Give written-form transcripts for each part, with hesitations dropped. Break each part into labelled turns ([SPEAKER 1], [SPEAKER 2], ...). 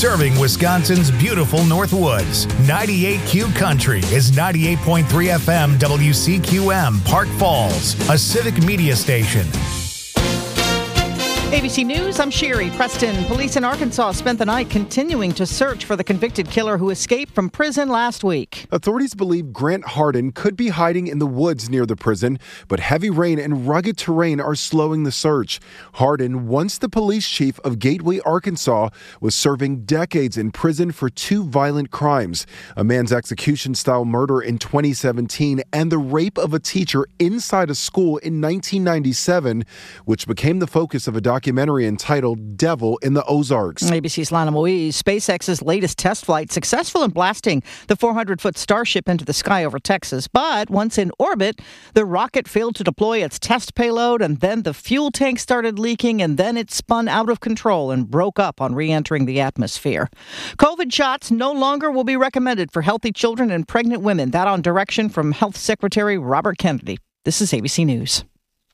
[SPEAKER 1] serving Wisconsin's beautiful Northwoods. 98Q Country is 98.3 FM WCQM, Park Falls, a civic media station.
[SPEAKER 2] ABC News, I'm Sherry Preston. Police in Arkansas spent the night continuing to search for the convicted killer who escaped from prison last week.
[SPEAKER 3] Authorities believe Grant Hardin could be hiding in the woods near the prison, but heavy rain and rugged terrain are slowing the search. Hardin, once the police chief of Gateway, Arkansas, was serving decades in prison for 2 violent crimes: a man's execution-style murder in 2017 and the rape of a teacher inside a school in 1997, which became the focus of a documentary entitled Devil in the Ozarks.
[SPEAKER 2] ABC's Lana Moise. SpaceX's latest test flight successful in blasting the 400-foot Starship into the sky over Texas. But once in orbit, the rocket failed to deploy its test payload, and then the fuel tank started leaking, and then it spun out of control and broke up on re-entering the atmosphere. COVID shots no longer will be recommended for healthy children and pregnant women. That on direction from Health Secretary Robert Kennedy. This is ABC News.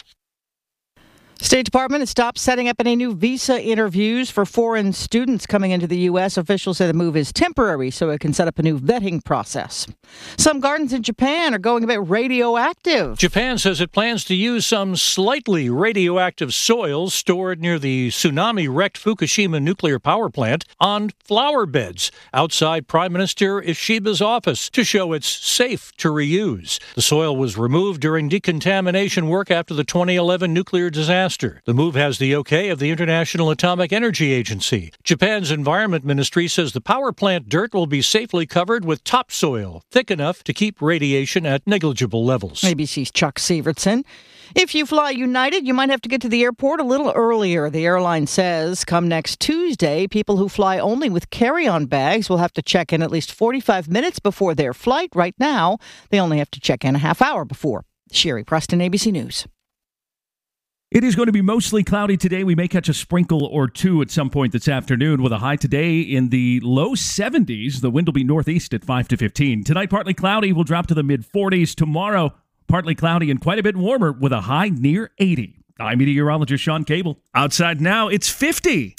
[SPEAKER 2] State Department has stopped setting up any new visa interviews for foreign students coming into the U.S. Officials say the move is temporary so it can set up a new vetting process. Some gardens in Japan are going a bit radioactive.
[SPEAKER 4] Japan says it plans to use some slightly radioactive soils stored near the tsunami-wrecked Fukushima nuclear power plant on flower beds outside Prime Minister Ishiba's office to show it's safe to reuse. The soil was removed during decontamination work after the 2011 nuclear disaster. The move has the okay of the International Atomic Energy Agency. Japan's Environment Ministry says the power plant dirt will be safely covered with topsoil, thick enough to keep radiation at negligible levels.
[SPEAKER 2] ABC's Chuck Severson. If you fly United, you might have to get to the airport a little earlier. The airline says come next Tuesday, people who fly only with carry-on bags will have to check in at least 45 minutes before their flight. Right now, they only have to check in a half hour before. Sherry Preston, ABC News.
[SPEAKER 5] It is going to be mostly cloudy today. We may catch a sprinkle or two at some point this afternoon with a high today in the low 70s. The wind will be northeast at 5 to 15. Tonight, partly cloudy, will drop to the mid-40s. Tomorrow, partly cloudy and quite a bit warmer with a high near 80. I'm meteorologist Sean Cable. Outside now, it's 50.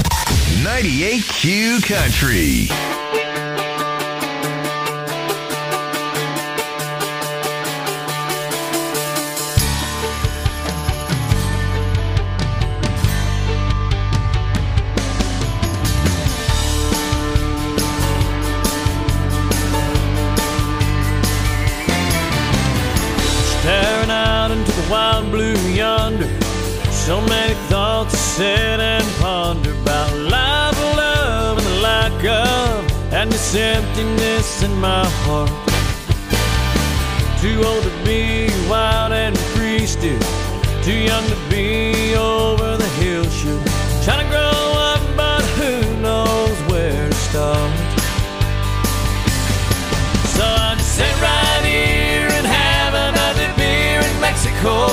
[SPEAKER 1] 98Q Country.
[SPEAKER 6] Staring out into the wild blue yonder, so many thoughts to sit and ponder about life, love, and the lack of, and this emptiness in my heart. Too old to be wild and free still, too young to be over the hill shoot. Trying to grow up, but who knows where to start. So I just sit right here and have another beer in Mexico.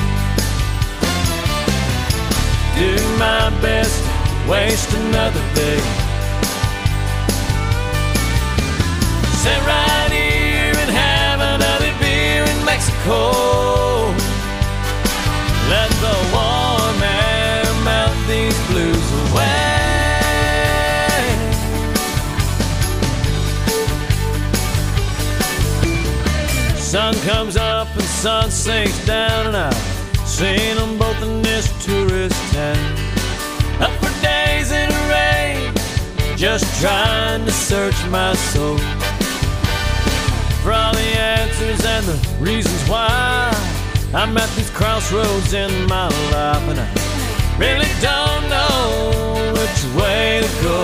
[SPEAKER 6] Do my best to waste another day. Sit right here and have another beer in Mexico. Let the warm air melt these blues away. Sun comes up and sun sinks down, and I've seen them both in this tourist town. Up for days in the rain, just trying to search my soul for all the answers and the reasons why I'm at these crossroads in my life, and I really don't know which way to go.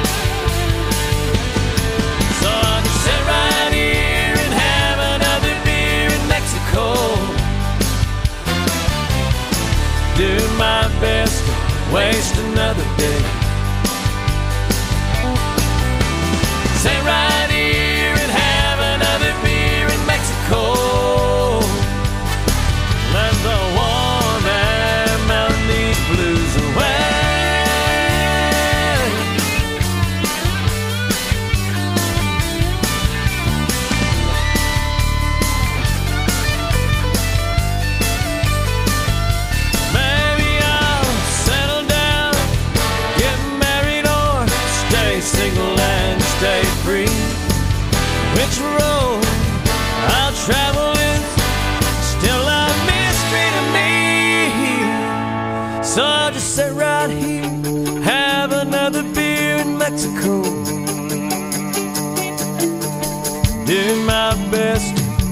[SPEAKER 6] So I can sit right here and have another beer in Mexico. Do my best to waste another day. Sit right here and have another beer in Mexico. Let the warm air melt these blues away. Maybe I'll settle down, get married, or stay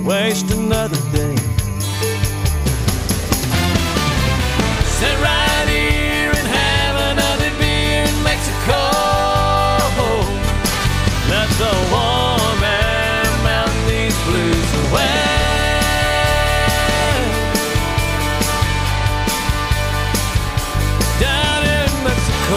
[SPEAKER 6] waste another day. Sit right here and have another beer in Mexico. Let the warm air melt these blues away. Down in Mexico.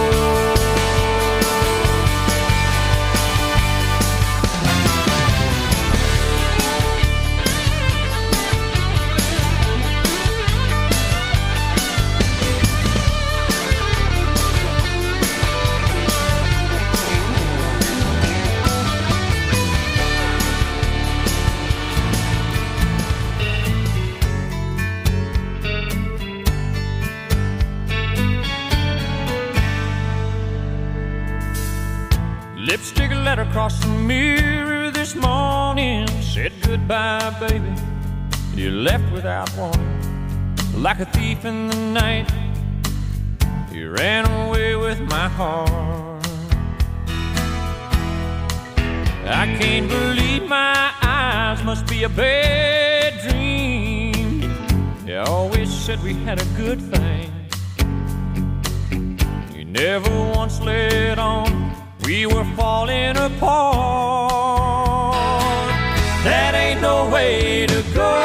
[SPEAKER 6] Lipstick letter across the mirror this morning. Said goodbye, baby. You left without warning. Like a thief in the night, you ran away with my heart. I can't believe my eyes, must be a bad dream. You always said we had a good thing. You never once let on we were falling apart. That ain't no way to go.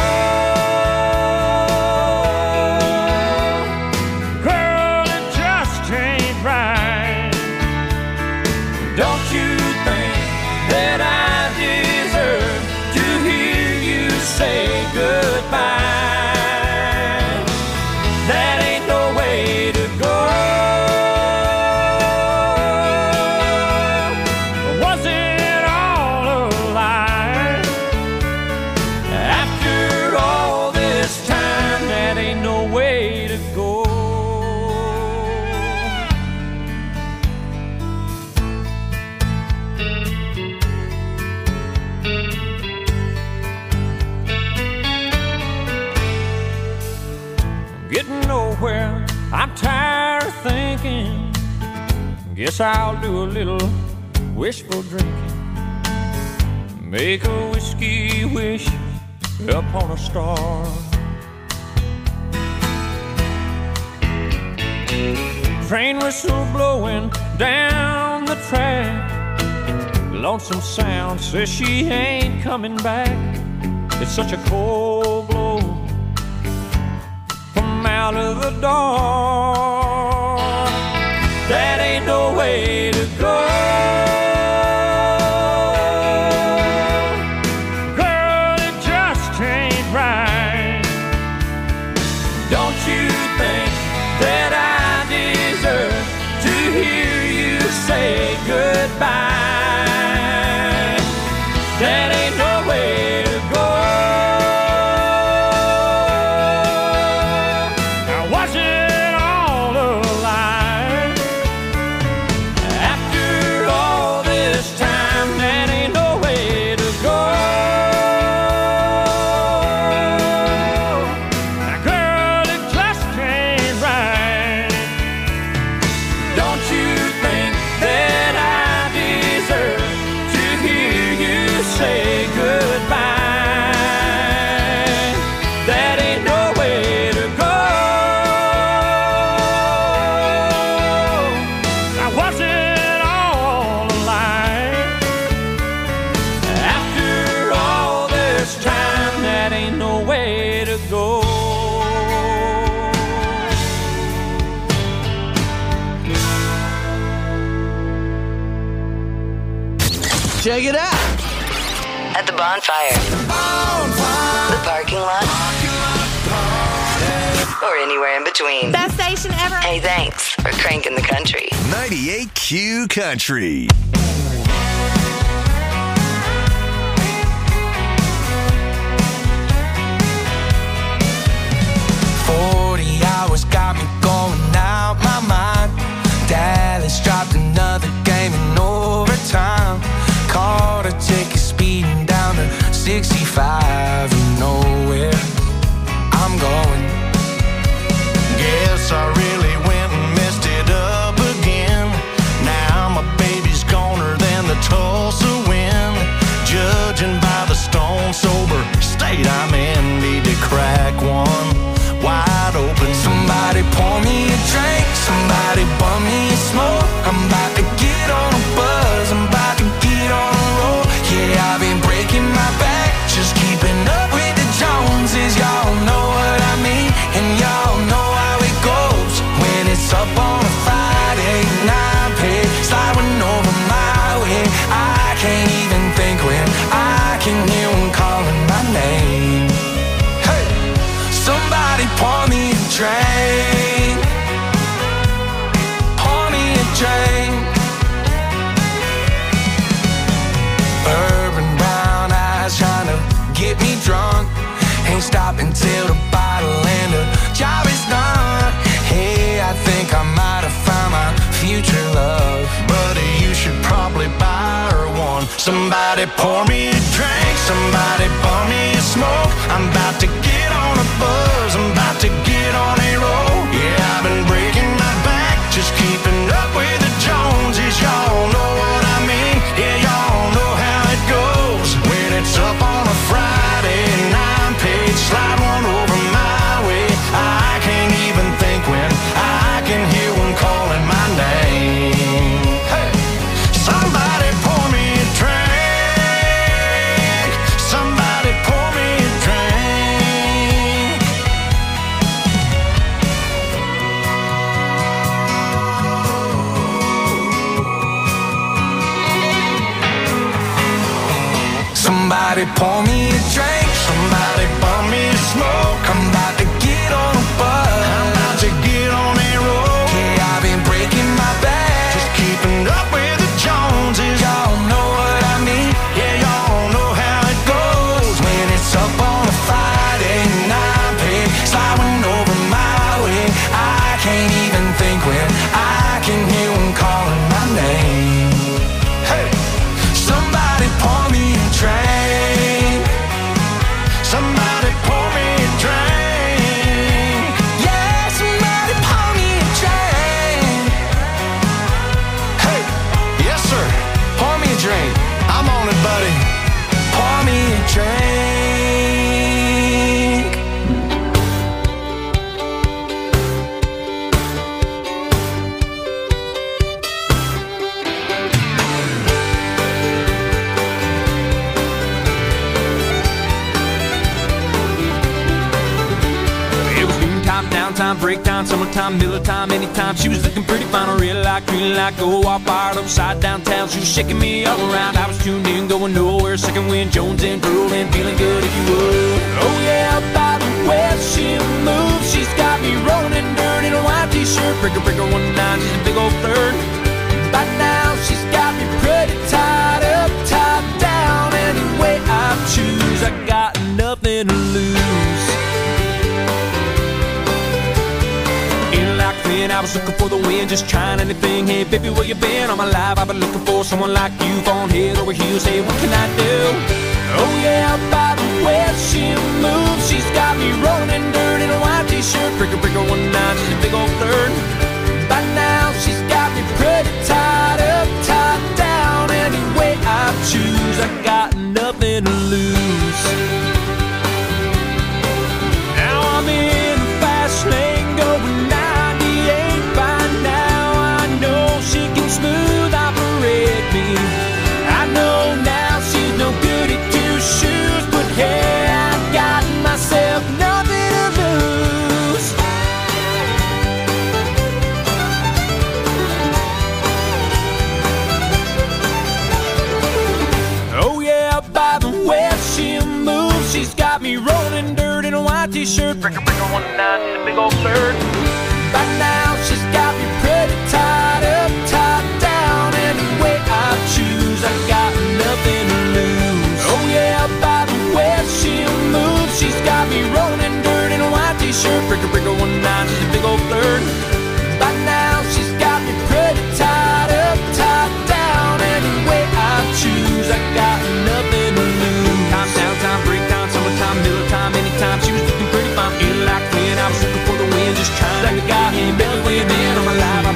[SPEAKER 6] Girl, it just ain't right. Don't you think that I deserve to hear you say goodbye? That ain't no way to go. I'm tired of thinking. Guess I'll do a little wishful drinking. Make a whiskey wish upon a star. Train whistle blowing down the track. Lonesome sound says she ain't coming back. It's such a cold blow out of the dark. That ain't no way to go. Girl, it just ain't right. Don't you think that I deserve to hear you say goodbye? That ain't no way to go.
[SPEAKER 7] Check it out.
[SPEAKER 8] At the bonfire. The parking lot. Or anywhere in between.
[SPEAKER 9] Best station ever.
[SPEAKER 8] Hey, thanks for cranking the country.
[SPEAKER 1] 98Q Country.
[SPEAKER 10] Got me going out my mind. Dallas dropped another game in overtime. Caught a ticket speeding down to 65 and nowhere I'm going. Guess I really went and messed it up again. Now my baby's goner than the Tulsa wind. Judging by the stone sober night I'm in, need to crack one wide open. Somebody pour me a drink, somebody bum me a smoke. I'm about to get on a buzz, I'm about to get on a roll. Yeah, I've been breaking my back, just keeping up with the Joneses. Y'all know what I mean, and y'all know how it goes. When it's up on a Friday night, pay sliding over my way. I can't even think when I can hear them calling my name. Hey, somebody pour me a drink, pour me a drink. Urban brown eyes trying to get me drunk. Ain't stopping till the bottle and the job is done. Hey, I think I might have found my future love. Buddy, you should probably buy her one. Somebody pour me a drink, somebody pour me a smoke. I'm about to get on a buzz, I'm about to get on a roll. Yeah, I've been breaking my back, just keeping up with the Joneses. Y'all know what I mean, yeah, y'all know how it goes. When it's up on a Friday and I'm paid, slide one over my way. I can't even think when I can hear one calling my name. Hey, somebody pour me a drink, somebody pour me a drink. Somebody pour me a drink, somebody pour me a smoke. I'm about to get on a buzz, I'm about to get on a roll. Yeah, I've been breaking my back, just keeping up with the Joneses. Y'all know what I mean, yeah, y'all know how it goes. When it's up on a Friday night, babe, sliding over my way. I can't even think when I can hear them calling my name. Hey, somebody pour me a drink, somebody pour me a drink. Yeah, somebody pour me a drink. Hey, yes sir, pour me a drink. I'm on it, buddy. Pour me a drink.
[SPEAKER 6] It was noontime, downtime, breakdown, summertime, middle time, anytime. She was looking pretty fine, a real like, green like, go all fired upside downtown. She was shaking me all around. I was tuned in, going nowhere. Second wind, Jones and drooling, feeling good if you would. Oh yeah, by the way she moves, she's got me rolling in dirt in a white t-shirt. Breaker, breaker, 1-9, she's a big old third. By now, she's got me pretty tied up, tied down. Any way I choose, I got nothing to lose. In like then, I was looking for the wind, just trying anything. Hey, baby, where you been? All my life, I've been looking for someone like you, on head over heels. Hey, what can I do? Oh yeah, by the way she moves, she's got me rolling in dirt in a white t-shirt. Breaker, breaker, 1-9, she's a big old third. By now, she's got me pretty tied up, tied down. Any way I choose, I got nothing to lose. Now I'm in the fast lane going 98. By now I know she can smooth operate me. I know now she's no good at two shoes, but hey, I got myself nothing to lose. Oh yeah, by the way she moves, she's got me rolling dirt in a white t-shirt. Breaker, breaker, 1-9, in a big old third. By now she's got me pretty tied up, tied down. Any way I choose, I got nothing to lose. Oh yeah, by the way she moves, she's got me rolling dirt in a white t-shirt. Breaker, breaker, 1-9, she's a big old third. By now she's got me pretty tied up, tied down. Any way I choose, I got nothing to lose. Time, downtime, breakdown, summertime, middle time, anytime. She was looking pretty fine, feeling like when I was looking for the wind, just trying to guide me. Belly way man on my life,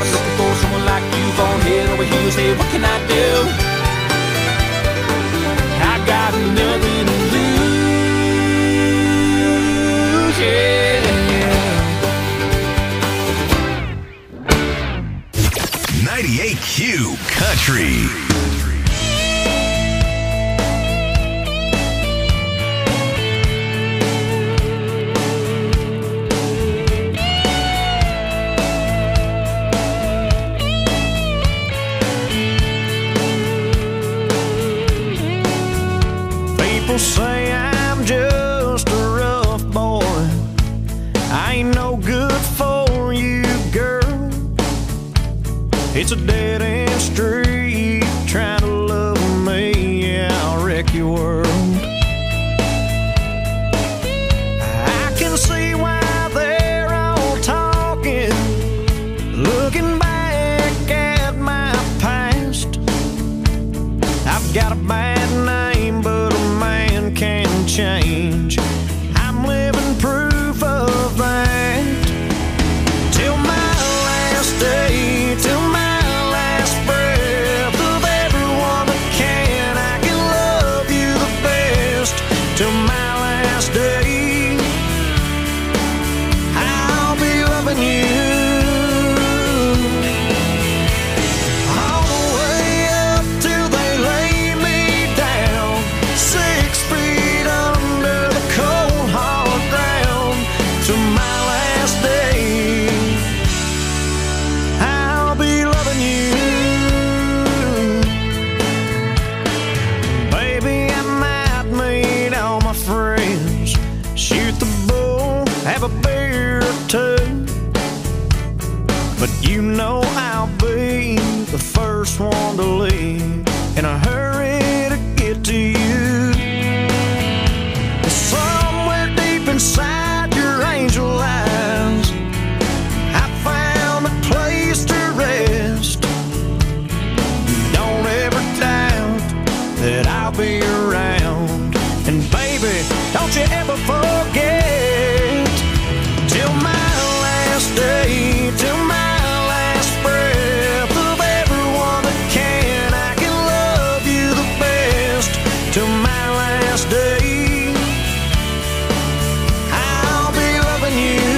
[SPEAKER 6] say I'm just a rough boy. I ain't no good for you, girl. It's a dead-end street trying to love me. Yeah, I'll wreck your world. I can see why they're all talking, looking back at my past. I've got a bad name, but a man can change. I'm living proof of that. Till my last day, till my last breath of everyone that can, I can love you the best. Till my last day, I'll be loving you. All the way up till they lay me down, 6 feet under the cold hard ground. Till my last day, I'll be loving you. Baby, I might meet all my friends, shoot the bull, have a beer or two, but you know I'll be the first one to leave in a hurry to get to you. Somewhere deep inside your angel eyes, I found a place to rest. Don't ever doubt that I'll be around. And baby, don't you ever forget, till my last day, till my last breath of everyone that can, I can love you the best. Till my last day, I'll be loving you.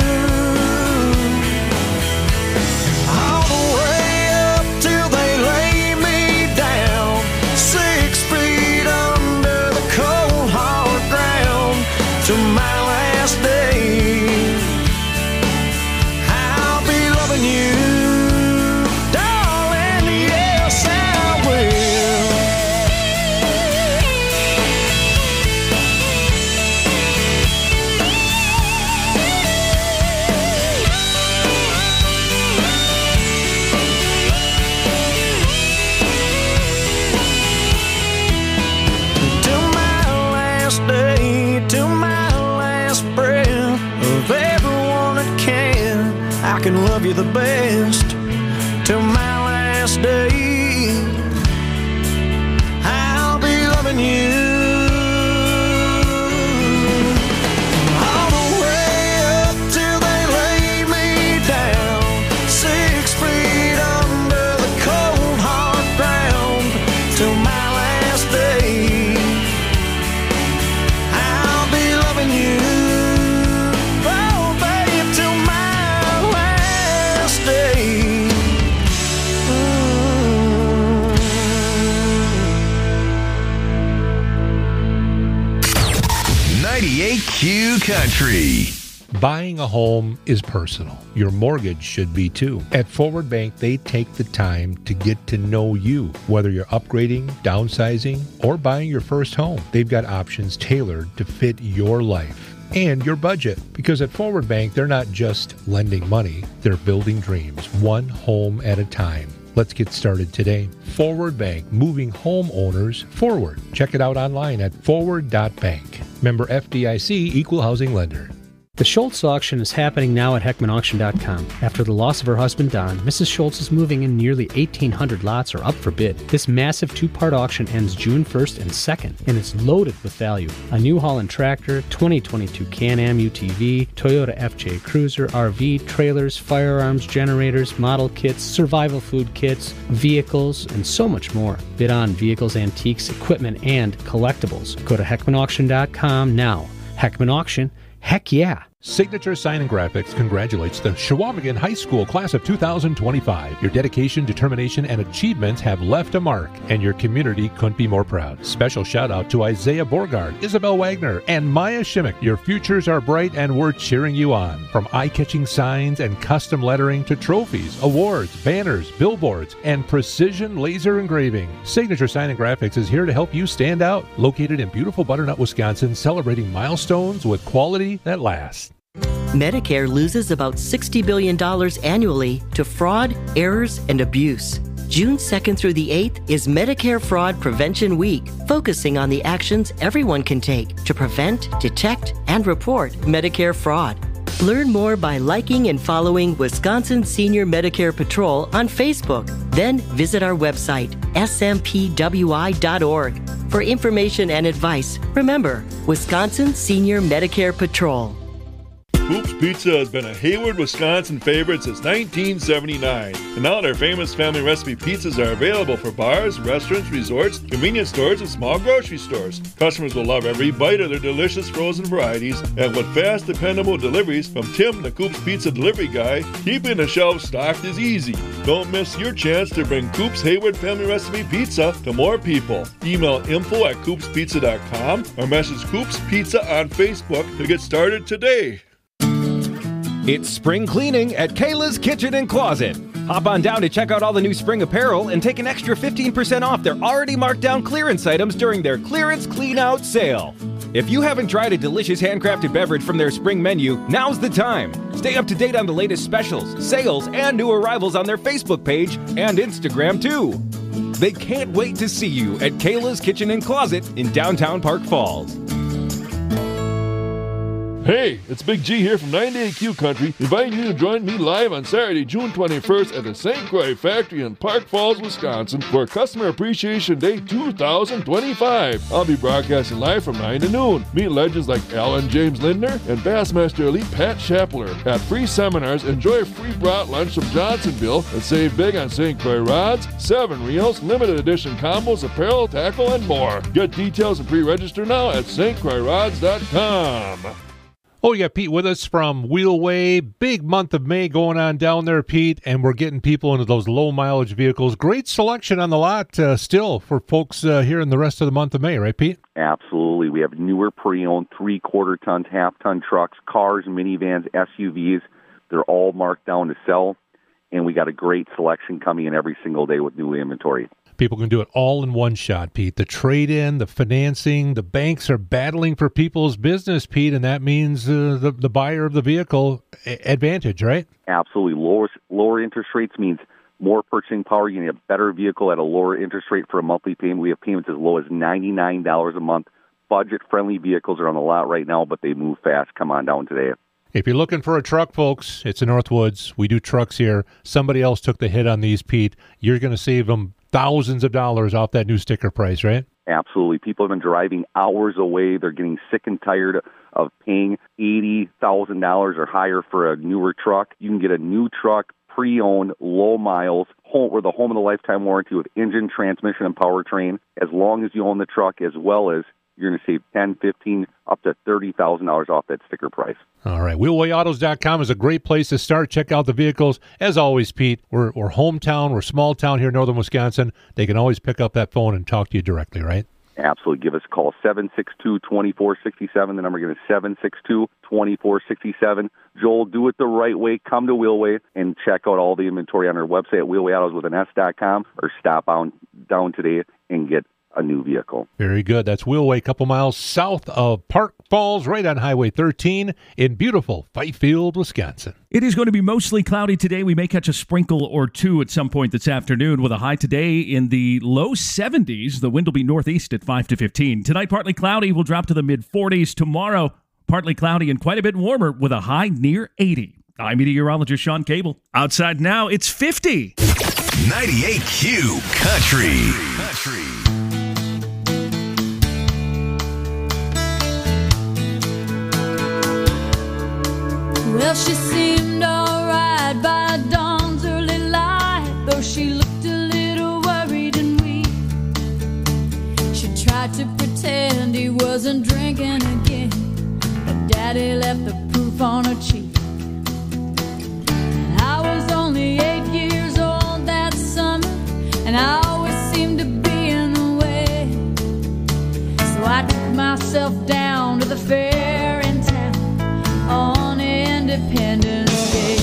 [SPEAKER 6] All the way up till they lay me down, 6 feet under the cold hard ground. Till my last day, I'll be loving you, darling. Yes, I will. Till my last day, till my last breath of everyone that can, I can love you the best. Till my last day, I'll be loving you. All the way up till they lay me down, 6 feet under the cold hard ground. Till my last day, I'll be loving you. Oh, babe, till my last day.
[SPEAKER 1] 98Q Country.
[SPEAKER 7] Buying a home is personal. Your mortgage should be too. At Forward Bank, they take the time to get to know you. Whether you're upgrading, downsizing, or buying your first home, they've got options tailored to fit your life and your budget. Because at Forward Bank, they're not just lending money, they're building dreams, one home at a time. Let's get started today. Forward Bank, moving homeowners forward. Check it out online at forward.bank. Member FDIC, Equal Housing Lender.
[SPEAKER 9] The Schultz auction is happening now at HeckmanAuction.com. After the loss of her husband, Don, Mrs. Schultz is moving in. Nearly 1,800 lots are up for bid. This massive two-part auction ends June 1st and 2nd, and it's loaded with value. A New Holland tractor, 2022 Can-Am UTV, Toyota FJ Cruiser, RV, trailers, firearms, generators, model kits, survival food kits, vehicles, and so much more. Bid on vehicles, antiques, equipment, and collectibles. Go to HeckmanAuction.com now. Heckman Auction. Heck yeah.
[SPEAKER 7] Signature Sign and Graphics congratulates the Chequamegon High School class of 2025. Your dedication, determination, and achievements have left a mark, and your community couldn't be more proud. Special shout out to Isaiah Borgard, Isabel Wagner, and Maya Shimmick. Your futures are bright, and we're cheering you on. From eye-catching signs and custom lettering to trophies, awards, banners, billboards, and precision laser engraving, Signature Sign and Graphics is here to help you stand out. Located in beautiful Butternut, Wisconsin, celebrating milestones with quality that lasts.
[SPEAKER 11] Medicare loses about $60 billion annually to fraud, errors, and abuse. June 2nd through the 8th is Medicare Fraud Prevention Week, focusing on the actions everyone can take to prevent, detect, and report Medicare fraud. Learn more by liking and following Wisconsin Senior Medicare Patrol on Facebook. Then visit our website, smpwi.org. For information and advice, remember, Wisconsin Senior Medicare Patrol.
[SPEAKER 12] Hoops Pizza has been a Hayward, Wisconsin favorite since 1979. And now their famous family recipe pizzas are available for bars, restaurants, resorts, convenience stores, and small grocery stores. Customers will love every bite of their delicious frozen varieties, and with fast, dependable deliveries from Tim, the Coops Pizza delivery guy, keeping the shelves stocked is easy. Don't miss your chance to bring Coops Hayward family recipe pizza to more people. Email info@coopspizza.com or message Coops Pizza on Facebook to get started today.
[SPEAKER 13] It's spring cleaning at Kayla's Kitchen and Closet. Hop on down to check out all the new spring apparel and take an extra 15% off their already marked down clearance items during their clearance clean out sale. If you haven't tried a delicious handcrafted beverage from their spring menu, now's the time. Stay up to date on the latest specials, sales, and new arrivals on their Facebook page and Instagram too. They can't wait to see you at Kayla's Kitchen and Closet in downtown Park Falls.
[SPEAKER 12] Hey, it's Big G here from 98Q Country, inviting you to join me live on Saturday, June 21st at the St. Croix Factory in Park Falls, Wisconsin for Customer Appreciation Day 2025. I'll be broadcasting live from 9 to noon. Meet legends like Alan James Lindner and Bassmaster Elite Pat Shapler. At free seminars, enjoy a free brat lunch from Johnsonville and save big on St. Croix rods, 7 reels, limited edition combos, apparel, tackle, and more. Get details and pre-register now at stcroixrods.com.
[SPEAKER 7] Oh, you got Pete with us from Wheelway. Big month of May going on down there, Pete, and we're getting people into those low-mileage vehicles. Great selection on the lot still for folks here in the rest of the month of May, right, Pete?
[SPEAKER 14] Absolutely. We have newer pre-owned 3/4 tons, half-ton trucks, cars, minivans, SUVs. They're all marked down to sell, and we got a great selection coming in every single day with new inventory.
[SPEAKER 7] People can do it all in one shot, Pete. The trade-in, the financing, the banks are battling for people's business, Pete, and that means the buyer of the vehicle advantage, right?
[SPEAKER 14] Absolutely. Lower interest rates means more purchasing power. You can get a better vehicle at a lower interest rate for a monthly payment. We have payments as low as $99 a month. Budget-friendly vehicles are on the lot right now, but they move fast. Come on down today.
[SPEAKER 7] If you're looking for a truck, folks, it's in Northwoods. We do trucks here. Somebody else took the hit on these, Pete. You're going to save them thousands of dollars off that new sticker price, right?
[SPEAKER 14] Absolutely. People have been driving hours away. They're getting sick and tired of paying $80,000 or higher for a newer truck. You can get a new truck, pre-owned, low miles, with a home of the lifetime warranty with engine, transmission, and powertrain, as long as you own the truck, as well as you're going to save $10,000, $15,000, up to $30,000 off that sticker price.
[SPEAKER 7] All right. WheelwayAutos.com is a great place to start. Check out the vehicles. As always, Pete, we're hometown. We're small town here in northern Wisconsin. They can always pick up that phone and talk to you directly, right?
[SPEAKER 14] Absolutely. Give us a call, 762-2467. The number again is 762-2467. Joel, do it the right way. Come to Wheelway and check out all the inventory on our website at wheelwayautos.com or stop down today and get a new vehicle.
[SPEAKER 7] Very good. That's Wheelway, a couple miles south of Park Falls, right on Highway 13 in beautiful Fifield, Wisconsin.
[SPEAKER 5] It is going to be mostly cloudy today. We may catch a sprinkle or two at some point this afternoon with a high today in the low 70s. The wind will be northeast at 5 to 15. Tonight, partly cloudy. Will drop to the mid-40s. Tomorrow, partly cloudy and quite a bit warmer with a high near 80. I'm meteorologist Sean Cable. Outside now, it's 50.
[SPEAKER 1] 98Q Country.
[SPEAKER 15] Well, she seemed all right by dawn's early light, though she looked a little worried and weak. She tried to pretend he wasn't drinking again, but Daddy left the proof on her cheek. And I was only 8 years old that summer, and I always seemed to be in the way. So I took myself down to the fair in town on Independence Day.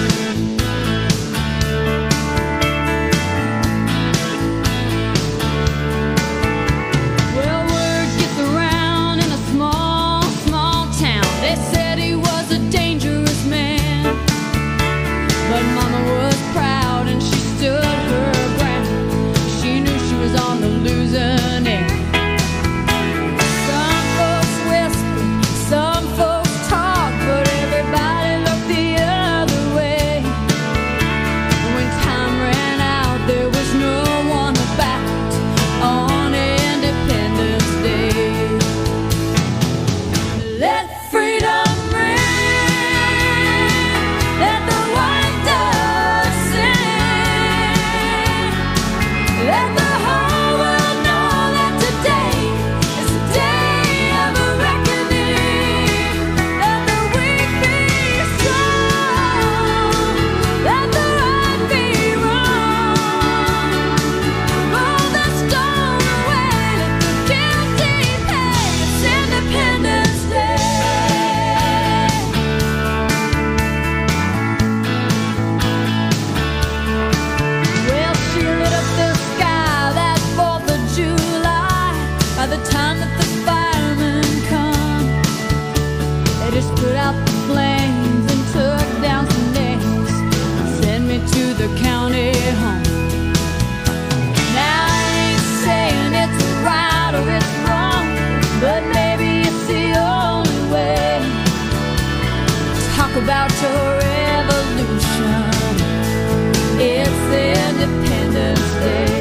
[SPEAKER 15] About your revolution, it's Independence Day.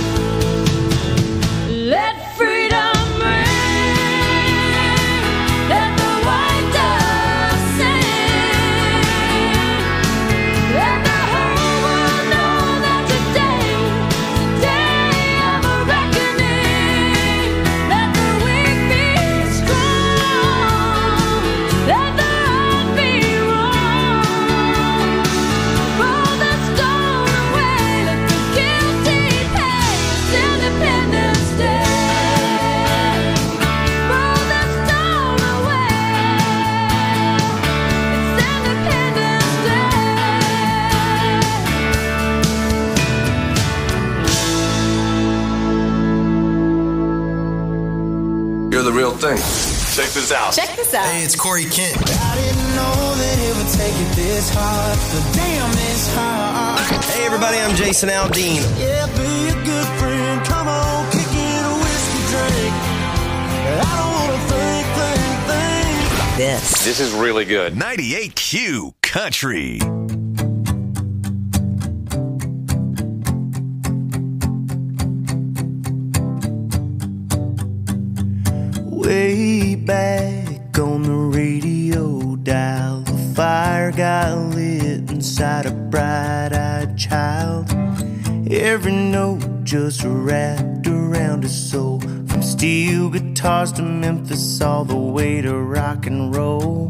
[SPEAKER 15] Let freedom ring, let the white dove sing, let the whole world know that today is the day of a reckoning. Let the weak be strong, let the
[SPEAKER 16] the real thing. Check this out.
[SPEAKER 17] Check this out.
[SPEAKER 18] Hey, it's Corey Kent.
[SPEAKER 10] I didn't know that it would take it this hard, but damn, it's hard.
[SPEAKER 18] Hey, everybody, I'm Jason Aldean.
[SPEAKER 10] Yeah, be a good friend. Come on, kick in a whiskey drink. I don't want to think.
[SPEAKER 16] This is really good.
[SPEAKER 1] 98Q Country.
[SPEAKER 10] Way back on the radio dial, the fire got lit inside a bright-eyed child. Every note just wrapped around his soul, from steel guitars to Memphis, all the way to rock and roll.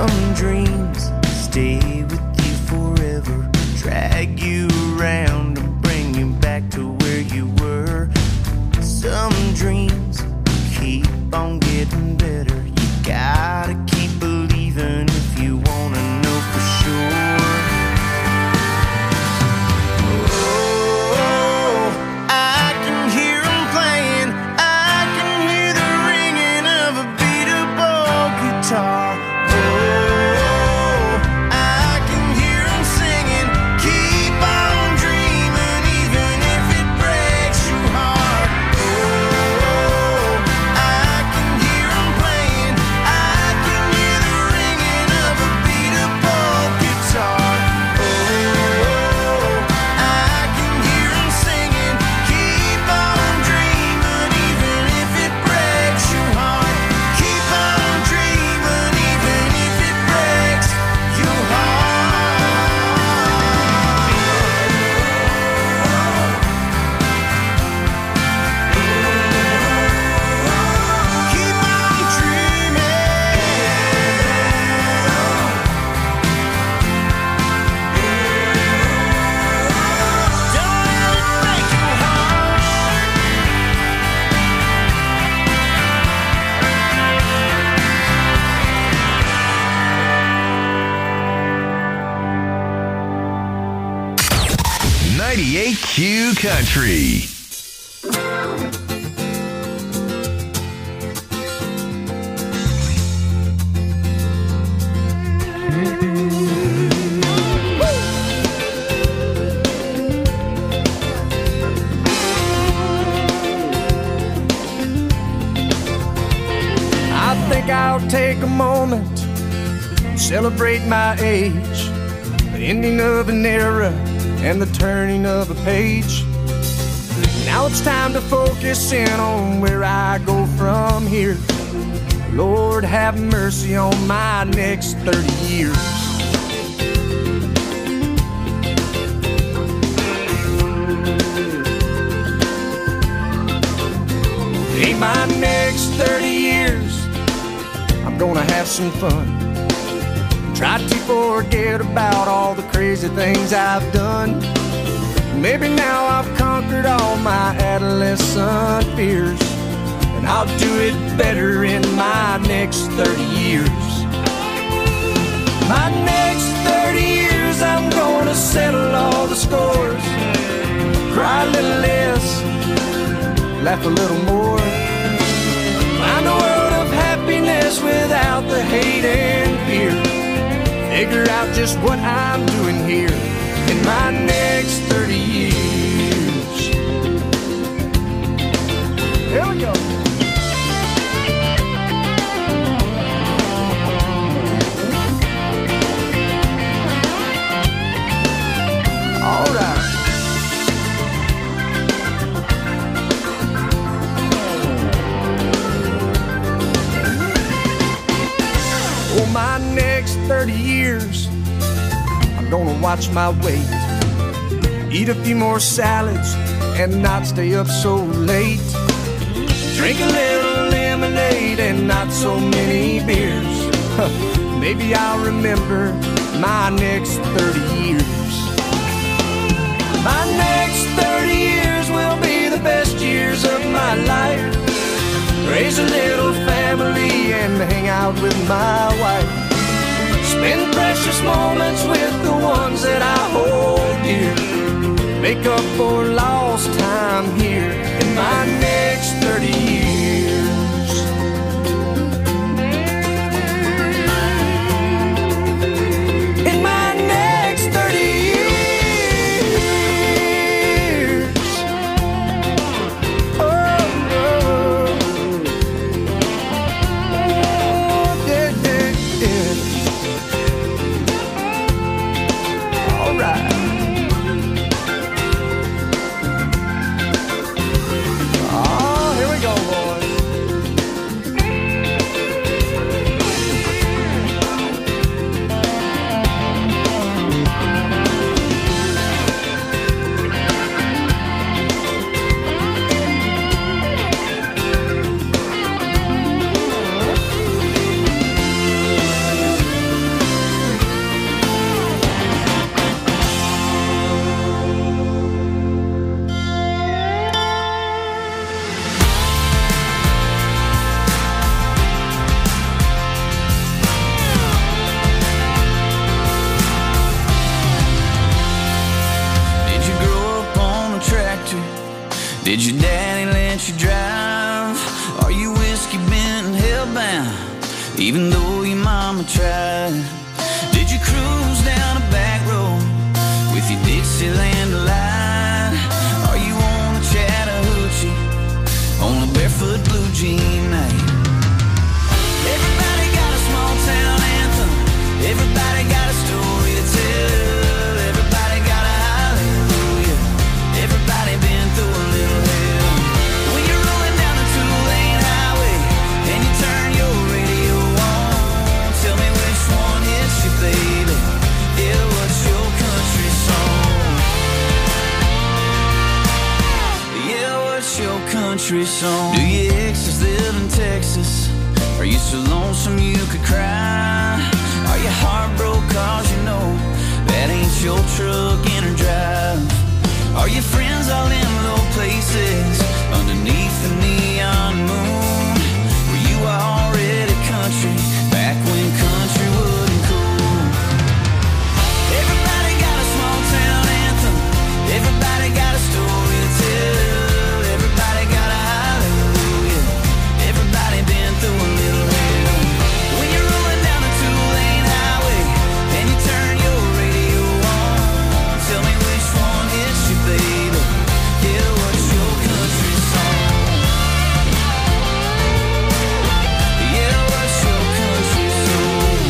[SPEAKER 10] Some dreams stay with you forever, drag you around and bring you back to where you were. Some dreams keep on getting better. You gotta keep believing if you wanna know for sure. Oh, I can hear them playing. I can hear the ringing of a beatable guitar. Oh, I can hear them singing. Keep on dreaming even if it breaks your heart. Oh, I can hear them playing. I can hear the ringing of a beatable guitar. Oh, I can hear them singing. Keep on dreaming even if it breaks your heart. Keep on dreaming even if it breaks your heart. Keep on dreaming. Don't let it break your heart.
[SPEAKER 1] 98 Q Country.
[SPEAKER 10] I think I'll take a moment, celebrate my age, the ending of an era and the turning of a page. Now it's time to focus in on where I go from here. Lord, have mercy on my next 30 years. In my next 30 years, I'm gonna have some fun. Try to forget about all the crazy things I've done. Maybe now I've conquered all my adolescent fears, and I'll do it better in my next 30 years. My next 30 years, I'm gonna settle all the scores. Cry a little less, laugh a little more. Find a world of happiness without the hate and fear. Figure out just what I'm doing here in my next 30 years. Here we go. All right. For my next 30 years, I'm gonna watch my weight, eat a few more salads and not stay up so late, drink a little lemonade and not so many beers. Maybe I'll remember my next 30 years. My next 30 years will be the best years of my life. Raise a little family and hang out with my wife. Spend precious moments with the ones that I hold dear. Make up for lost time here in my next 30 years. In my next 30 years. even though your mama tried? Did you cruise down a back road with your Dixieland delight? Are you on a Chattahoochee on a barefoot blue jean night? Everybody got a small town anthem. Everybody got a story to tell. Everybody got a hallelujah. Everybody been through a little hell. When you're rolling down the two-lane highway and you turn your radio on, tell me which one hits you, baby. Yeah, what's your country song? Yeah, what's your country song? Do your exes live in Texas? Are you so lonesome you could cry? Are you heartbroken cause you know that ain't your truck in or drive? Are your friends all in low places underneath the neon moon? Were you already country back when country wasn't cool? Everybody got a small town anthem. Everybody got a story to tell. Everybody got a hallelujah. Everybody been through a little hell. When you're rolling down the two-lane highway and you turn your radio on, tell me which one hits you, baby. Yeah, what's your country song? Yeah, what's your country song?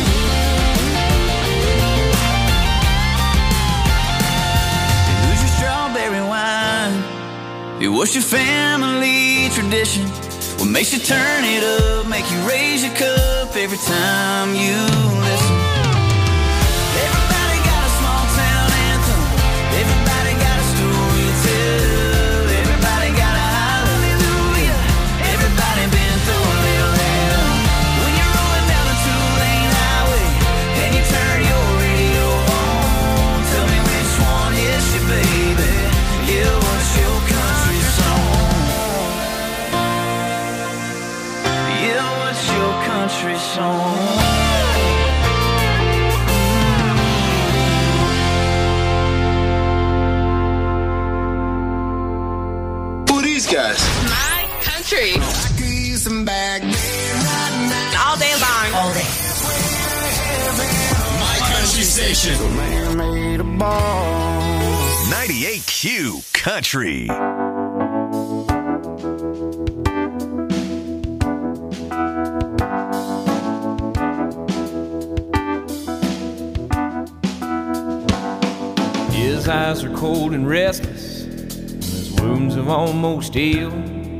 [SPEAKER 10] And who's your strawberry wine? What's your family tradition? What makes you turn it up, make you raise your cup every time you listen? Everybody got a small town anthem. Everybody got a story to tell. Everybody got a hallelujah. Everybody been through a little hell. When you're rolling down the two-lane highway and you turn your radio on, tell me which one hits you, baby. Yeah, what's your country song? Yeah, what's your country song?
[SPEAKER 17] Who are these guys?
[SPEAKER 19] My country.
[SPEAKER 17] All day long. All day. My country station.
[SPEAKER 1] 98Q Country.
[SPEAKER 6] His eyes are cold and restless, and his wounds have almost healed.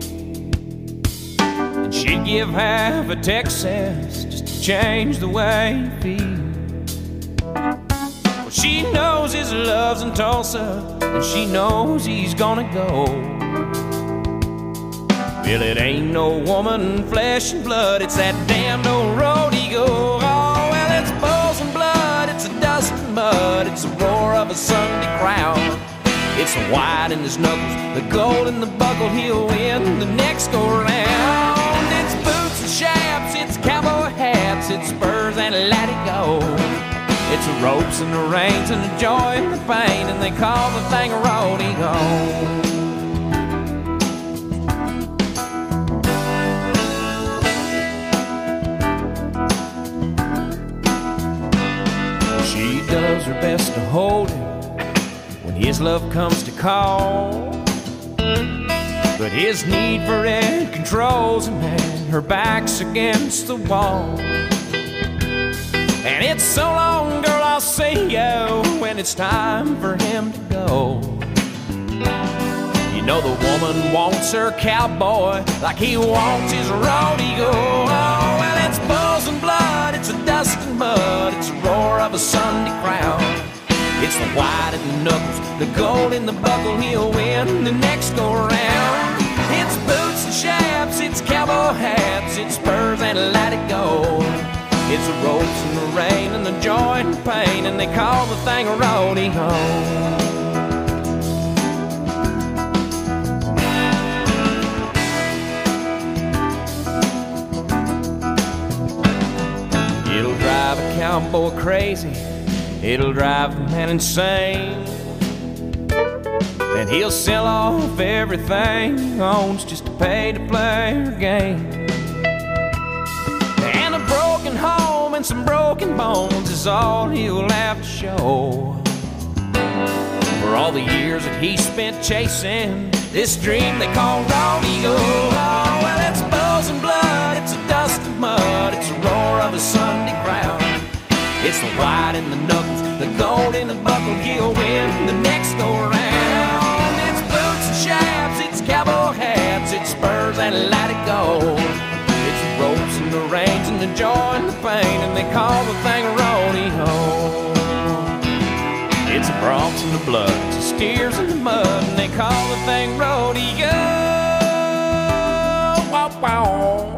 [SPEAKER 6] And she'd give half a Texas just to change the way he feels. Well, she knows his love's in Tulsa, and she knows he's gonna go. Well, it ain't no woman, flesh and blood, it's that damned old road he goes. Oh, well, it's bulls and blood, it's a dust and mud, it's the roar of a Sunday crowd. It's the white in his knuckles, the gold in the buckle, he'll win the next go round. It's boots and chaps, it's cowboy hats, it's spurs and let it go. It's the ropes and the reins and the joy and the pain, and they call the thing a rodeo. She does her best to hold him when his love comes to call, but his need for it controls him, and her back's against the wall. And it's so long, girl, I'll see you when it's time for him to go. You know the woman wants her cowboy like he wants his rodeo. Oh, well, it's bulls and blood, it's a dust and mud, it's the roar of a Sunday crowd. It's the white in the knuckles, the gold in the buckle, he'll win the next go round. It's boots and chaps, it's cowboy hats, it's spurs and let it go. It's the ropes and the rain and the joy and the pain, and they call the thing a rodeo. It'll drive a cowboy crazy, it'll drive the man insane, and he'll sell off everything he owns just to pay to play her game. And a broken and some broken bones is all he'll have to show. For all the years that he spent chasing this dream they call rodeo. Oh, well, it's buzz and blood, it's a dust and mud, it's a roar of a Sunday crowd. It's the white in the knuckles, the gold in the buckle, he'll win the next go round. It's boots and chaps, it's cowboy hats, it's spurs and let it go. It's the ropes and the reins and the joy and the pain, and they call the thing rodeo. It's the broncs and the blood, it's the steers in the mud, and they call the thing rodeo. Wow, wow.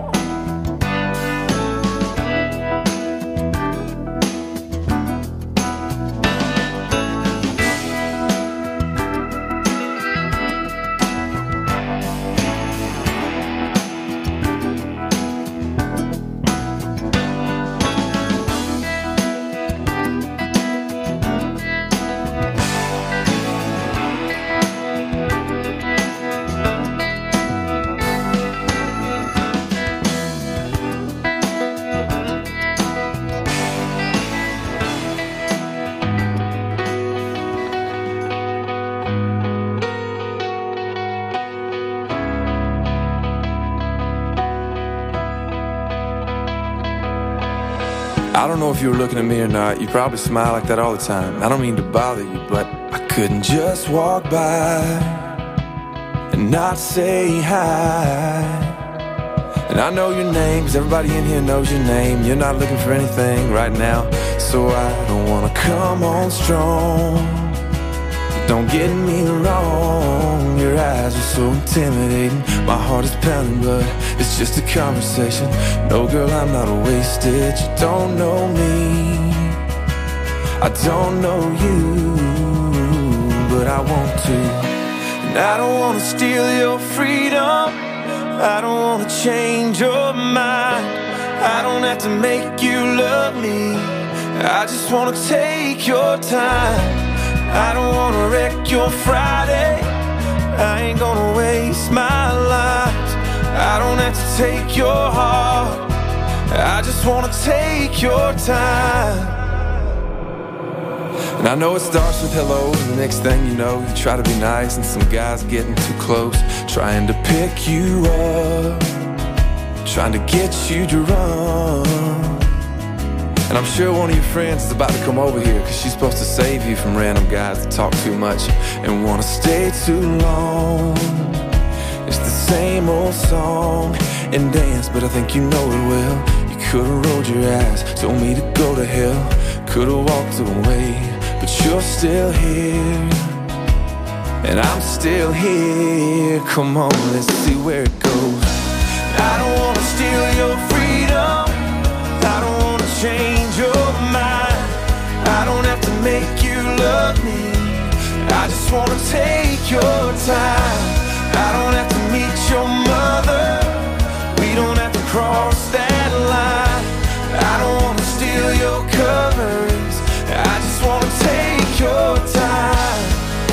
[SPEAKER 10] I don't know if you were looking at me or not. You probably smile like that all the time. I don't mean to bother you, but I couldn't just walk by and not say hi. And I know your name, 'cause everybody in here knows your name. You're not looking for anything right now, so I don't wanna come on strong. Don't get me wrong, your eyes are so intimidating. My heart is pounding, but it's just a conversation. No, girl, I'm not wasted. You don't know me, I don't know you, but I want to. And I don't want to steal your freedom, I don't want to change your mind. I don't have to make you love me, I just want to take your time. I don't wanna wreck your Friday, I ain't gonna waste my life. I don't have to take your heart, I just wanna take your time. And I know it starts with hello, and the next thing you know, you try to be nice, and some guy's getting too close, trying to pick you up, trying to get you to run. And I'm sure one of your friends is about to come over here, 'cause she's supposed to save you from random guys that talk too much and wanna stay too long. It's the same old song and dance, but I think you know it well. You could've rolled your eyes, told me to go to hell, could've walked away, but you're still here, and I'm still here. Come on, let's see where it goes. I don't wanna steal your freedom, I don't wanna change your mind. I don't have to make you love me, I just wanna take your time. I don't have to meet your mother, we don't have to cross that line. I don't wanna steal your covers, I just wanna take your time.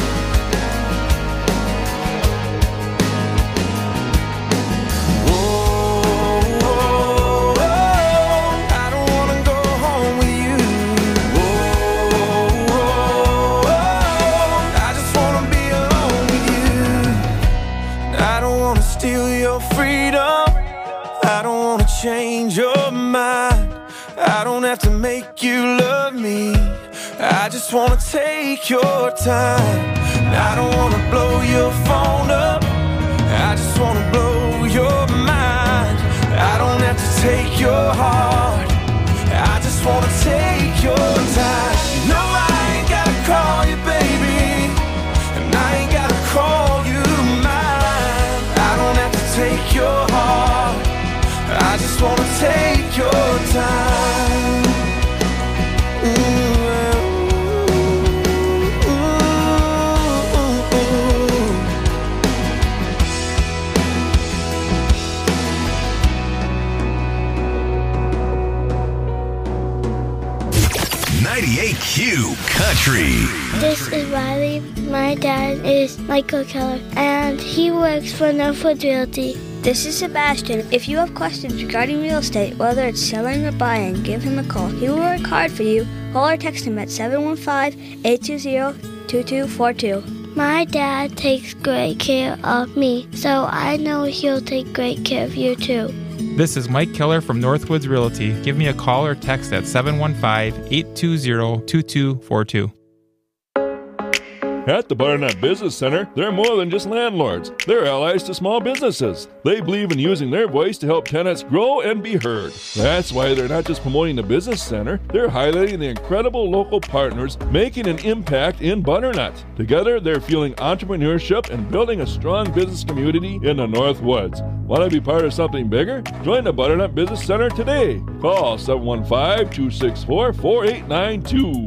[SPEAKER 10] Change your mind, I don't have to make you love me, I just wanna take your time. I don't wanna blow your phone up, I just wanna blow your mind. I don't have to take your heart, I just wanna take your time. No, I ain't gotta call you baby, and I ain't gotta call you mine. I don't have to take your heart, I just wanna take your time.
[SPEAKER 1] Q Country.
[SPEAKER 19] This is Riley. My dad is Michael Keller, and he works for Northwood Realty. This is Sebastian. If you have questions regarding real estate, whether it's selling or buying, give him a call. He will work hard for you. Call or text him at 715-820-2242.
[SPEAKER 20] My dad takes great care of me, so I know he'll take great care of you too.
[SPEAKER 21] This is Mike Keller from Northwoods Realty. Give me a call or text at 715-820-2242.
[SPEAKER 12] At the Butternut Business Center, they're more than just landlords. They're allies to small businesses. They believe in using their voice to help tenants grow and be heard. That's why they're not just promoting the business center, they're highlighting the incredible local partners making an impact in Butternut. Together, they're fueling entrepreneurship and building a strong business community in the Northwoods. Want to be part of something bigger? Join the Butternut Business Center today. Call 715-264-4892.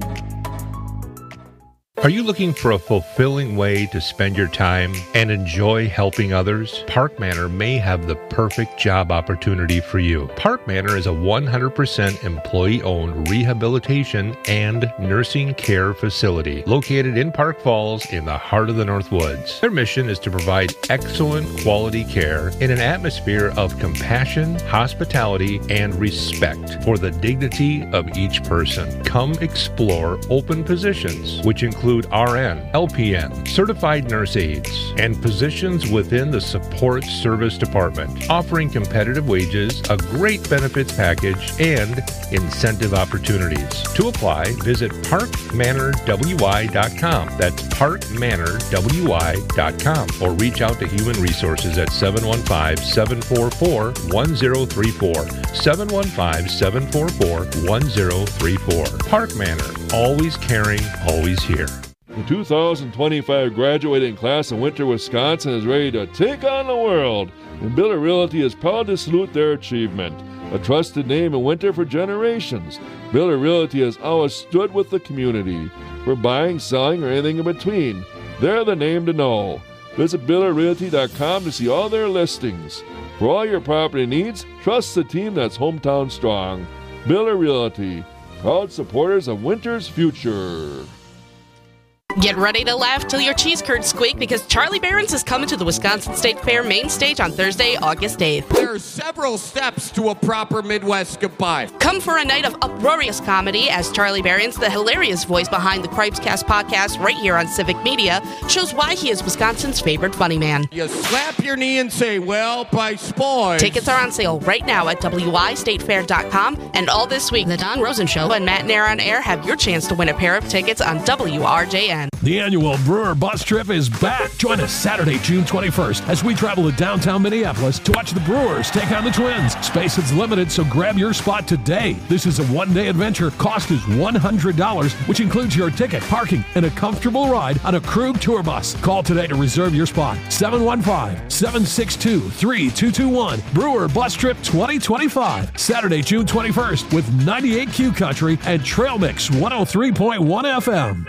[SPEAKER 7] Are you looking for a fulfilling way to spend your time and enjoy helping others? Park Manor may have the perfect job opportunity for you. Park Manor is a 100% employee-owned rehabilitation and nursing care facility located in Park Falls in the heart of the Northwoods. Their mission is to provide excellent quality care in an atmosphere of compassion, hospitality, and respect for the dignity of each person. Come explore open positions, which include RN, LPN, certified nurse aides, and positions within the support service department, offering competitive wages, a great benefits package, and incentive opportunities. To apply, visit parkmanorwy.com. That's parkmanorwy.com, or reach out to Human Resources at 715-744-1034. 715-744-1034. Park Manor, always caring, always here.
[SPEAKER 12] The 2025 graduating class of Winter, Wisconsin is ready to take on the world, and Biller Realty is proud to salute their achievement. A trusted name in Winter for generations, Biller Realty has always stood with the community. For buying, selling, or anything in between, they're the name to know. Visit BillerRealty.com to see all their listings. For all your property needs, trust the team that's hometown strong. Biller Realty, proud supporters of Winter's future.
[SPEAKER 22] Get ready to laugh till your cheese curds squeak because Charlie Barron's is coming to the Wisconsin State Fair main stage on Thursday, August 8th.
[SPEAKER 23] There are several steps to a proper Midwest goodbye.
[SPEAKER 22] Come for a night of uproarious comedy as Charlie Barron's, the hilarious voice behind the Cripescast podcast right here on Civic Media, shows why he is Wisconsin's favorite funny man.
[SPEAKER 23] You slap your knee and say, well, by spoil.
[SPEAKER 22] Tickets are on sale right now at wistatefair.com, and all this week, The Don Rosen Show and Matt Nair on Air have your chance to win a pair of tickets on WRJN.
[SPEAKER 24] The annual Brewer Bus Trip is back. Join us Saturday, June 21st, as we travel to downtown Minneapolis to watch the Brewers take on the Twins. Space is limited, so grab your spot today. This is a one-day adventure. Cost is $100, which includes your ticket, parking, and a comfortable ride on a Krug tour bus. Call today to reserve your spot. 715-762-3221. Brewer Bus Trip 2025. Saturday, June 21st with 98Q Country and Trail Mix 103.1 FM.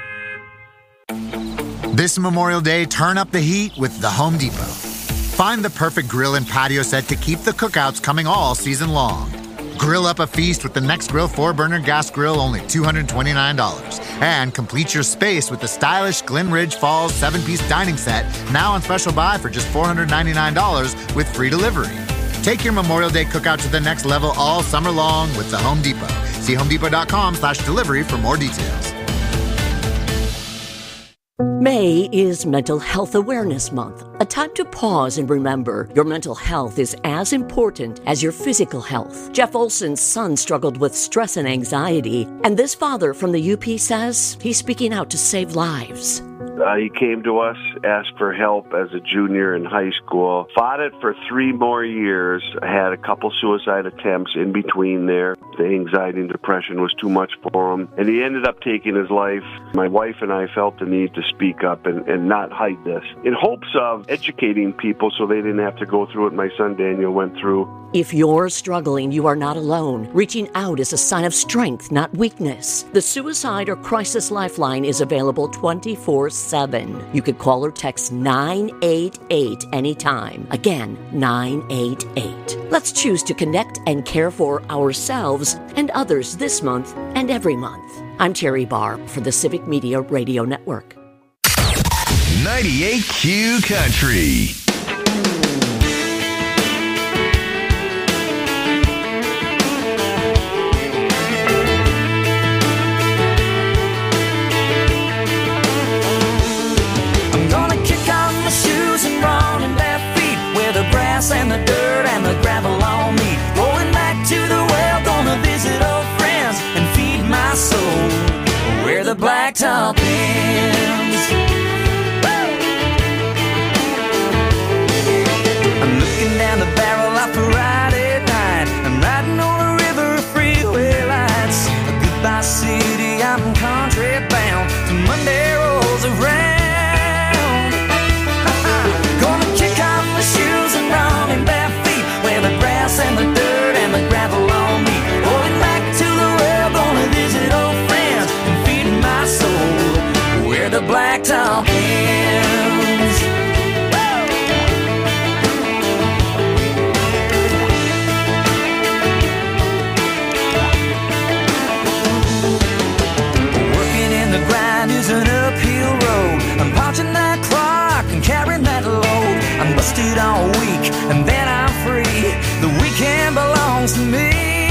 [SPEAKER 25] This Memorial Day, turn up the heat with the Home Depot. Find the perfect grill and patio set to keep the cookouts coming all season long. Grill up a feast with the Next Grill 4-burner gas grill, only $229. And complete your space with the stylish Glen Ridge Falls 7-piece dining set, now on special buy for just $499 with free delivery. Take your Memorial Day cookout to the next level all summer long with the Home Depot. See homedepot.com/delivery for more details.
[SPEAKER 26] May is Mental Health Awareness Month, a time to pause and remember your mental health is as important as your physical health. Jeff Olson's son struggled with stress and anxiety, and this father from the UP says he's speaking out to save lives.
[SPEAKER 27] He came to us, asked for help as a junior in high school, fought it for 3 more years, had a couple suicide attempts in between there. The anxiety and depression was too much for him, and he ended up taking his life. My wife and I felt the need to speak up and not hide this, in hopes of educating people so they didn't have to go through what my son Daniel went through.
[SPEAKER 26] If you're struggling, you are not alone. Reaching out is a sign of strength, not weakness. The Suicide or Crisis Lifeline is available 24/7. You could call or text 988 anytime. Again, 988. Let's choose to connect and care for ourselves and others this month and every month. I'm Terry Barr for the Civic Media Radio Network.
[SPEAKER 1] 98Q Country.
[SPEAKER 10] the blacktop ends. I'm looking down the barrel of Friday night. I'm riding on a river of freeway lights. Goodbye city, I'm country bound. The Monday rolls around. Gonna kick off my shoes and run in bare feet, where the grass and the dirt and the gravel on me. Going back to the well, gonna visit old friends and feed my soul where the blacktop ends. Working in the grind is an uphill road. I'm punching that clock and carrying that load. I'm busted all week and then I'm free. The weekend belongs to me.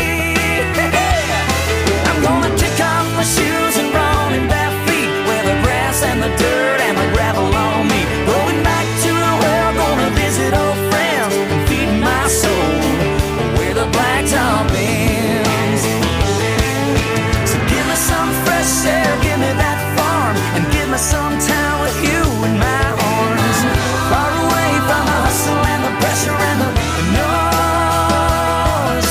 [SPEAKER 10] I'm gonna kick off my shoes and run in bare feet, where the grass and the dirt and the gravel on me. Going back to the well, gonna visit old friends and feed my soul where the blacktop ends. So give me some fresh air, give me that farm, and give me some time with you in my arms. Far away from the hustle and the pressure and the noise.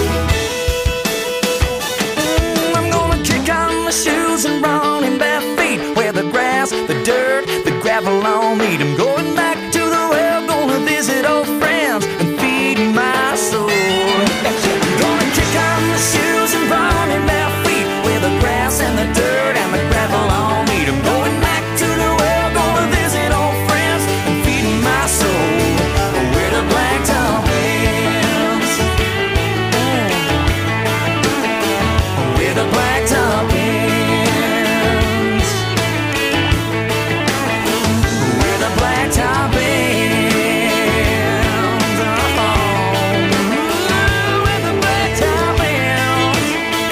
[SPEAKER 10] I'm gonna kick on my shoes and run in bare feet, where the grass, the dirt, the gravel on me. I'm going back to the well, gonna visit old friends and feed my soul. I'm gonna kick on my shoes and run in bare feet, where the grass and the dirt and the gravel on me. I'm going back to the well, gonna visit old friends and feed my soul where the blacktop ends. Where the blacktop ends. Where the blacktop ends. Where the blacktop ends.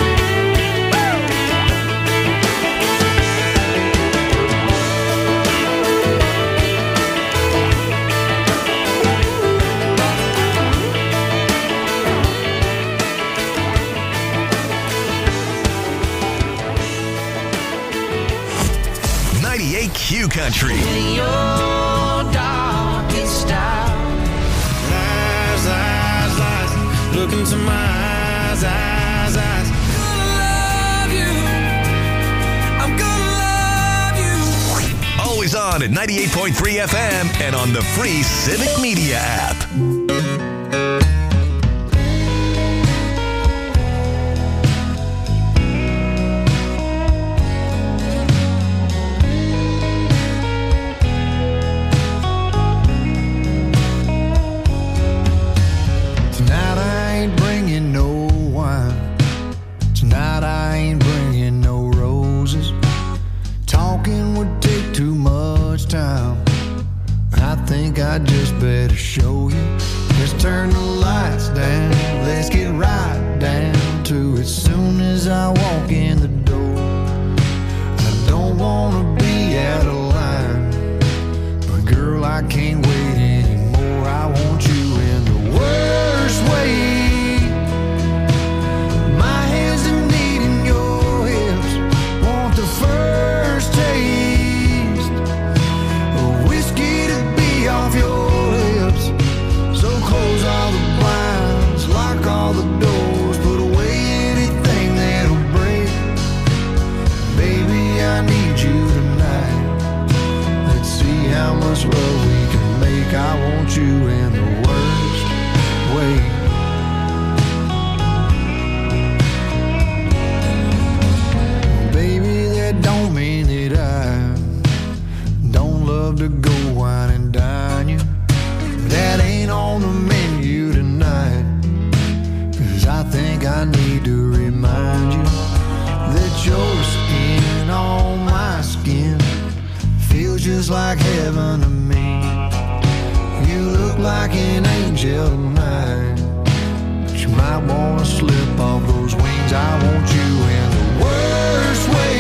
[SPEAKER 1] 98 Q Country.
[SPEAKER 10] In your darkest hour,
[SPEAKER 2] Lies, lies, lies. Look into my eyes, eyes, eyes.
[SPEAKER 10] I'm gonna love you.
[SPEAKER 1] Always on at 98.3 FM and on the free Civic Media app.
[SPEAKER 3] Tonight I ain't bringing no wine. Tonight I ain't bringing no roses. Talking would take too much time. I think I just better show you. Let's turn the lights down. Let's get right down to it. Soon as I walk in the door, I don't wanna be out of line, but girl, I can't wait anymore. I want you in the worst way. My hands are needing your hips. Want the first taste of whiskey to be off your lips. So close all the blinds, lock all the doors, put away anything that'll break. Baby, I need you tonight. Let's see how much love we can make. I want you in the worst way. Baby, that don't mean that I don't love to go wine and dine you. That ain't on the menu tonight. 'Cause I think I need to remind you that your skin on my skin feels just like heaven to me. You look like an angel tonight, but you might wanna slip off those wings. I want you in the worst way.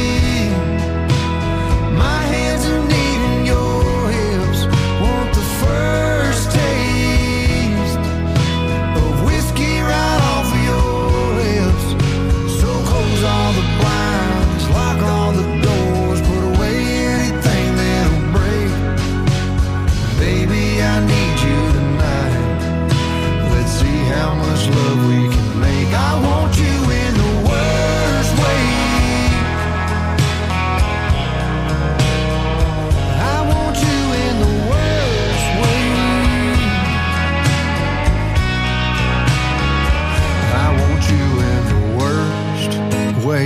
[SPEAKER 3] My hands are needing your hips. Want the first taste of whiskey right off of your lips. So close all the blinds, lock all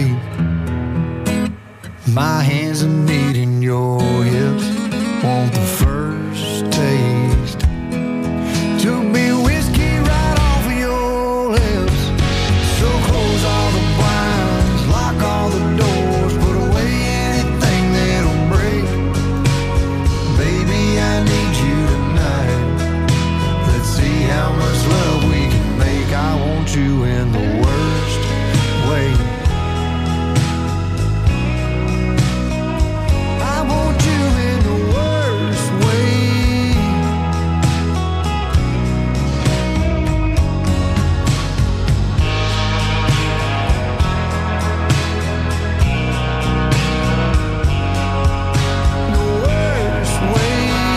[SPEAKER 3] wave. My hands are kneading your hips. Want the first taste to be whiskey right off of your lips. So close all the blinds, lock all the doors, put away anything that'll break. Baby, I need you tonight. Let's see how much love we can make. I want you in the worst way. I want you in the worst way. The worst way.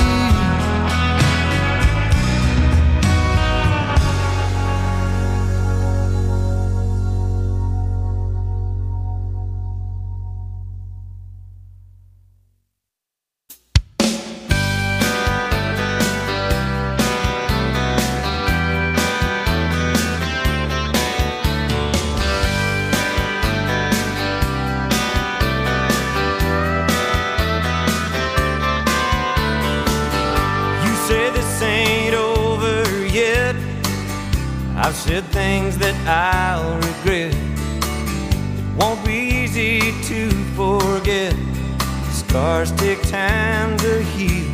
[SPEAKER 2] You say this ain't over yet. I've said things that I'll regret. It won't be easy to forget. Scars take time to heal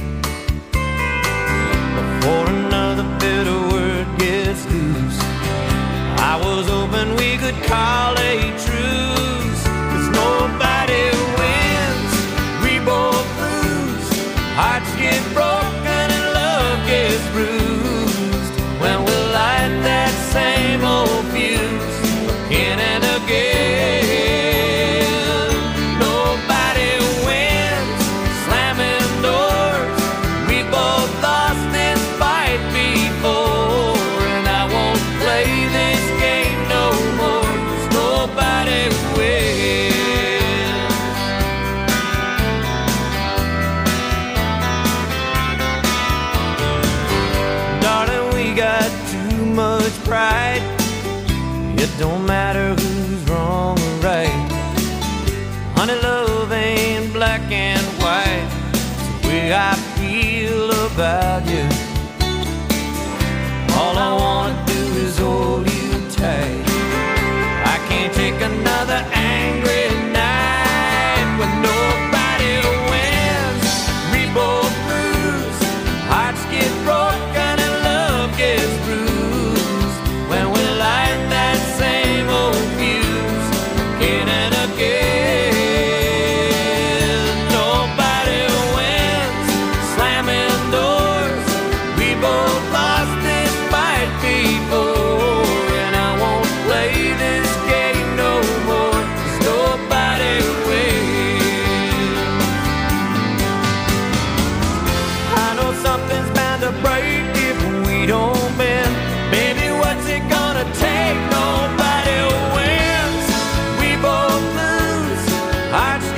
[SPEAKER 2] before another bitter word gets loose. I was hoping we could call a truce, 'cause nobody wins, we both lose. Hearts get broken and love gets bruised when we light that same old fuse again and again. Nobody wins, slamming doors. We both lost this fight before, and I won't play this game no more, 'cause nobody wins. Darling, we got too much pride. It don't matter who's wrong or right. Honey, love ain't black and white. It's the way I feel about you. All I wanna do is hold you tight. I can't take another angry night when nobody wins, we both lose. Hearts get broken and love gets bruised when we light that same old fuse again and again. Nobody wins, slamming doors. We both lost this fight before, and I won't play this game no more, 'cause nobody wins. I know something's bound to break if we don't bend. Baby, what's it gonna take? Nobody wins, we both lose. Hearts